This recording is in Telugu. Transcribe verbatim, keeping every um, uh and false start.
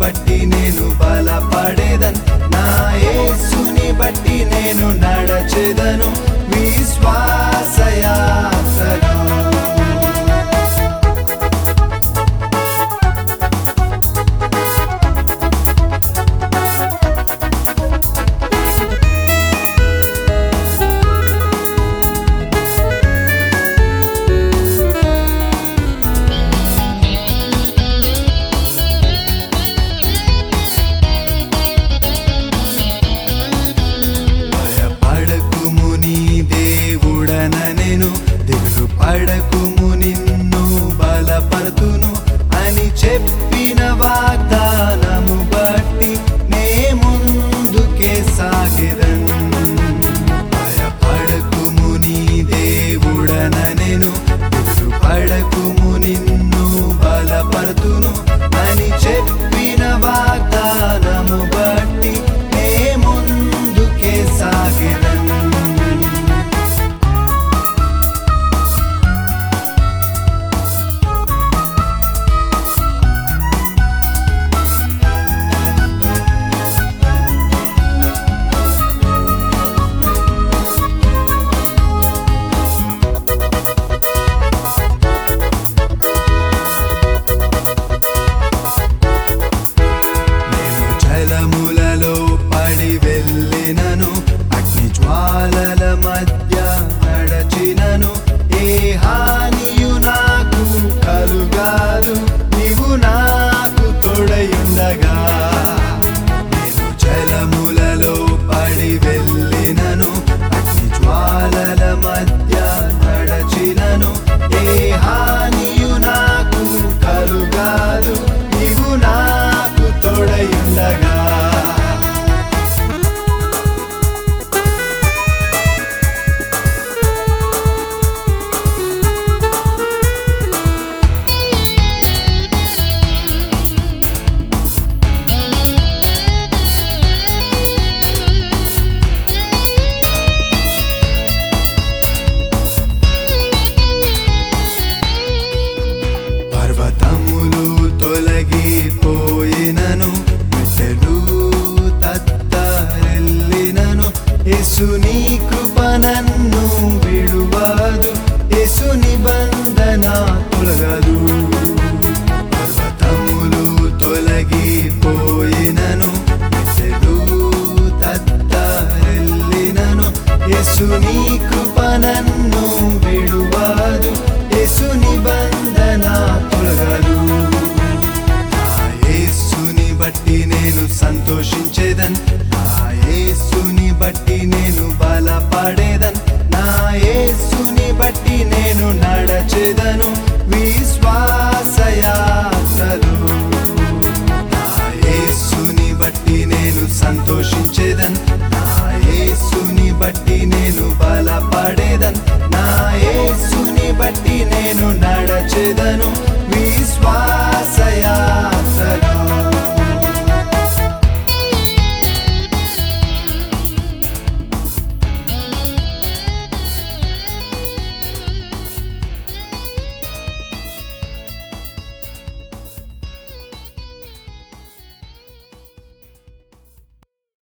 బట్టి నేను బలపడేదన్, నా యేసుని బట్టి నేను నడచెదను విశ్వాస యాత్రలో. భయపడకుము నీ దేవుడనెను, దిగులు పడకుము నిన్ను బలపరుతును అని చెప్పిన వాగ్దానము బట్టి నే ముందుకే సాగెదను. భయపడకుము నీ దేవుడనెను, దిగులు పడకుము నిన్ను బలపరుతును అని చెప్పిన వాగ్దానము బట్టి నే ముందుకే సాగెదను. జలములలో పడి వెళ్ళినను, అగ్ని జ్వాలల మధ్య నడచినను, ఏ హానియు నాకు కలుగాదు నీవు నాకు తోడయుండగా. నేను జలములలో పడి వెళ్ళినను, అగ్ని జ్వాలల మధ్య నడచినను, ఏ హానియు నాకు కలుగాదు నీవు నాకు తోడయుండగా. పర్వతములు తొలగిపోయినను, మెట్టెలు తత్తరెల్లినను, యేసుని కృప నన్ను విడువదు, యేసు నిబంధన తొలగదు. పర్వతములు తొలగిపోయినను, మెట్టెలు తత్తరెల్లినను, యేసుని కృప నన్ను విడువదు, యేసు నిబంధన తొలగదు. నా యేసుని బట్టి నేను సంతోషించే